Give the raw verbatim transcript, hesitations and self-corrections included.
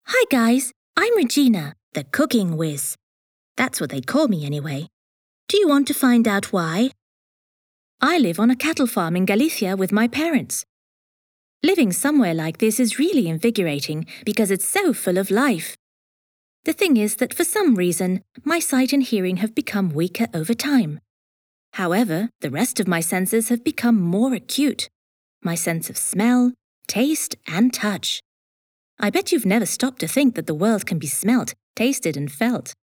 Hi guys, I'm Regina, the cooking whiz. That's what they call me anyway. Do you want to find out why? I live on a cattle farm in Galicia with my parents. Living somewhere like this is really invigorating because it's so full of life. The thing is that for some reason, my sight and hearing have become weaker over time. However, the rest of my senses have become more acute. My sense of smell, taste, and touch. I bet you've never stopped to think that the world can be smelt, tasted, and felt.